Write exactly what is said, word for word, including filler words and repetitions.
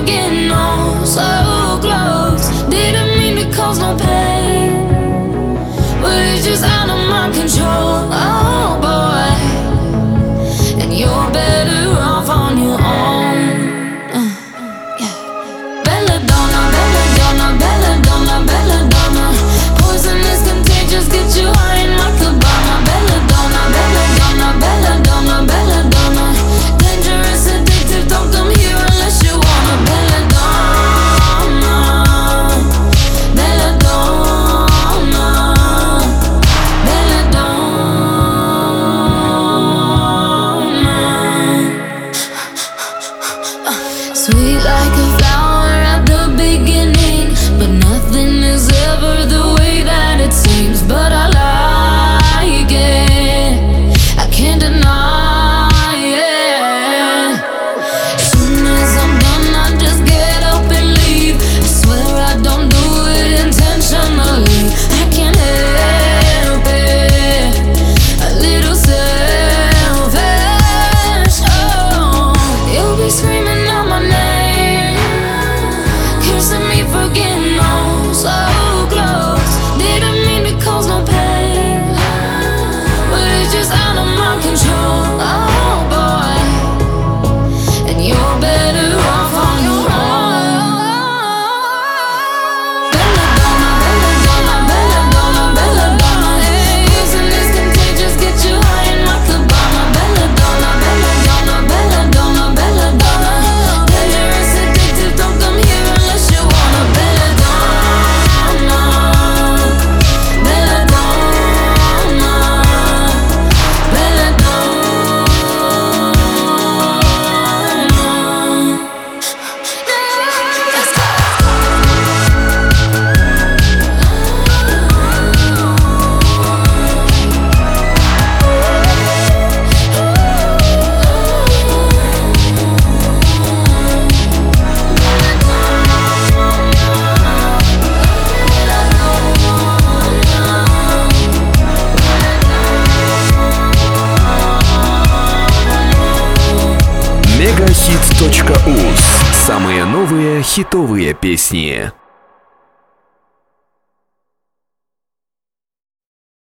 for getting on so close. Didn't mean to cause no pain, but it's just out of my control. Oh boy, and you're better off on your own. Uh, yeah. Belladonna, belladonna, belladonna, belladonna. Poison is contagious, get you high in like Obama. Belladonna, belladonna, belladonna, belladonna. Dangerous, addictive, don't come here unless you wanna. Belladonna, belladonna, belladonna. Sweet like a flower at the beginning, but nothing is ever the way that it seems. But I like it, I can't deny it. Soon as I'm done, I just get up and leave. I swear I don't do it intentionally. I can't help it, a little selfish. Oh, you'll be screaming out my name, cursing me for getting on so close. Didn't mean to cause no pain, but it's just out of my control. Oh boy, and you're better off on your own. Belladonna, belladonna, belladonna, belladonna. Poison is contagious, get you high in like Obama. Belladonna, belladonna, belladonna, belladonna. Dangerous, addictive, don't come here unless you wanna. Belladonna, belladonna, Мегахит точка уз. Самые новые хитовые песни.